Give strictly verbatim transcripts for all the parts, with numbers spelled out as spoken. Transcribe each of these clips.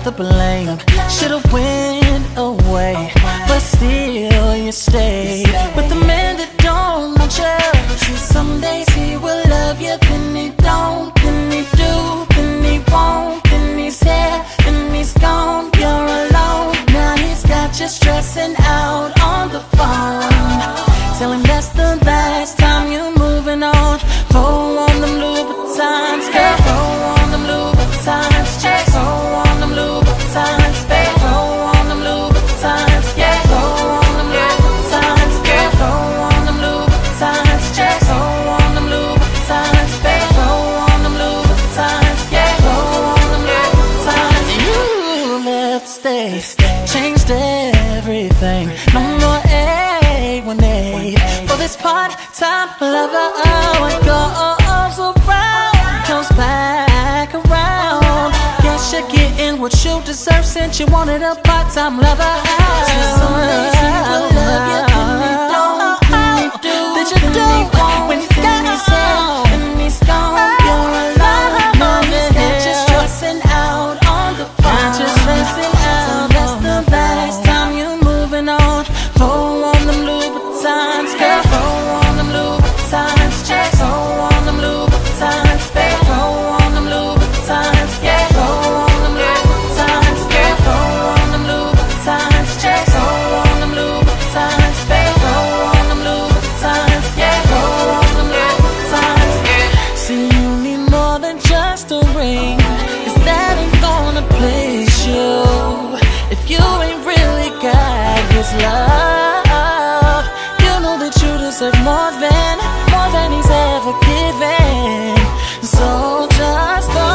the blame. Should've went away, but still you stay with the man that don't want you. See, some days he will love you, then he don't, then he do, then he won't, then he's here, then he's gone. You're alone, now he's got you stressing out on the phone. Tell him that's the last time you're moving on. Throw on them Louboutins, girl. Throw on them Louboutins, check. Throw on them Louboutins, babe. Throw on them Louboutins, yeah. Throw on them Louboutins, girl. Throw on them Louboutins, check. Throw on them Louboutins, babe. Throw on them Louboutins, yeah. Throw on them Louboutins. You left, stay, changed everything. No more A one A for this part-time lover. What goes around comes back around. Guess you're getting what you deserve since you wanted a part-time lover. Some days he will love you, then he don't, then he do, did you do when he's got his head and he's gone. You're alone, now he's got you stressing out on the phone. Just stressing out, that's the last time you're moving on. Throw on them Louboutins, girl. Throw on them Louboutins, check. Throw on them Louboutins, babe. Throw on them Louboutins, yeah. Throw on them Louboutins, girl. Throw on them Louboutins, check. Throw on them Louboutins, babe. Throw on them Louboutins, yeah. Throw on them Louboutins, yeah. See, you need more than just a ring, 'cause that ain't gonna please you if you ain't really got his love. You know that you deserve more than, more than he's ever given. So just throw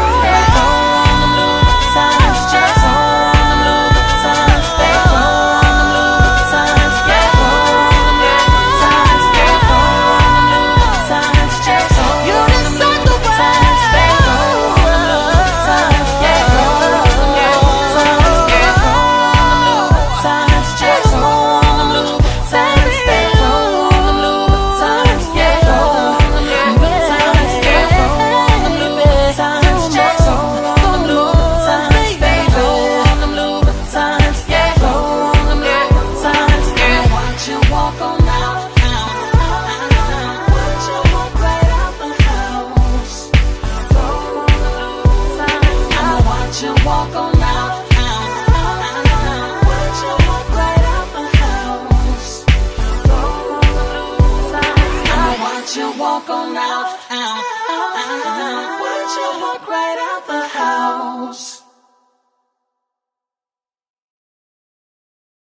on them Louboutins, just throw on them Louboutins, babe. Throw on them Louboutins, yeah. Throw on them Louboutins, yeah. Throw on them Louboutins, just throw on them Louboutins, babe. Throw on them Louboutins, yeah. Throw on them Louboutins, yeah. Throw on them Louboutins, just throw on them Louboutins, babe. Throw on them Louboutins, yeah. Throw on them Louboutins, yeah. Throw on them Louboutins, just throw on them Louboutins, babe. Throw on them Louboutins, yeah. Throw on them Louboutins, yeah. Watch you walk on out, watch you walk right out the house. Throw on them Louboutins, I'ma watch you walk on out, watch you walk right out the house. Throw on them Louboutins, I'ma watch you walk on out, watch you walk right out the house.